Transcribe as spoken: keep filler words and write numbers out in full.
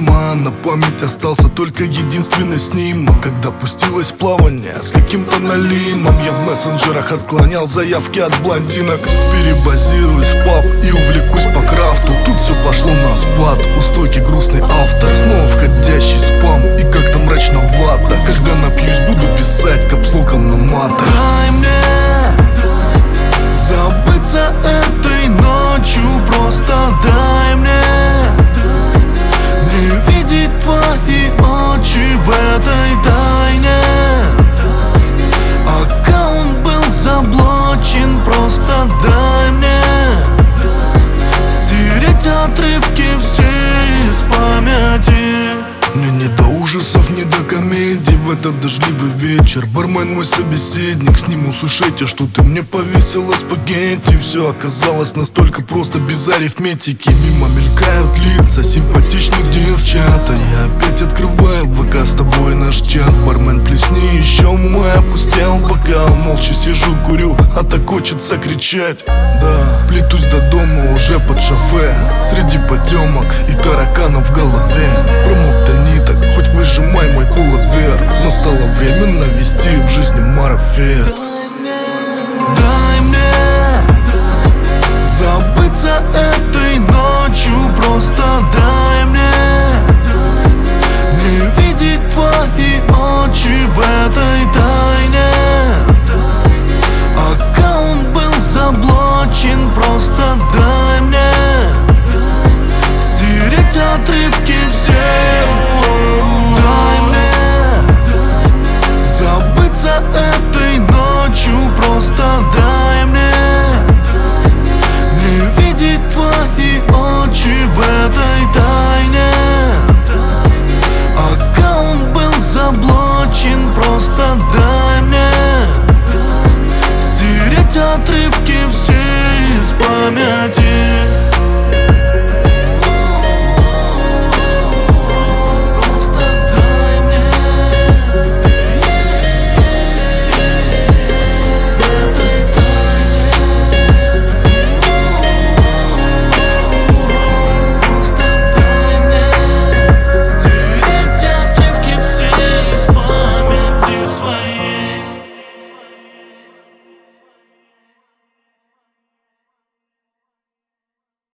письма. На память остался только единственный снимок, когда пустилась в плавание с каким-то налимом. Я в мессенджерах отклонял заявки от блондинок. Перебазируюсь в паб и увлекусь по крафту. Тут все пошло на спад. У стойки грустный автор, снова входящий спам. И как-то мрачновато. Когда напьюсь, буду писать капслоком на матах. Дай мне забыться этой ночью, просто дай мне не видеть твои очи в этой тайне. Аккаунт был заблочен, просто дай мне стереть отрывки все из памяти. Мне не до ужасов, не до комедий в этот дождливый вечер. Бармен мой собеседник, с ним услышите, что ты мне повесила спагетти. Все оказалось настолько просто, без арифметики. Мимо мелькают лица симпатичных девчат, а я опять открываю ВК с тобой наш чат. Бармен, плесни еще мой опустел бокал. Молча сижу, курю, а так хочется кричать. Да, плетусь до дома уже под шофе, среди потемок и тараканов в голове. Промок до ниток, хоть выжимай мой пуловер. Настало время навести в жизни марафет.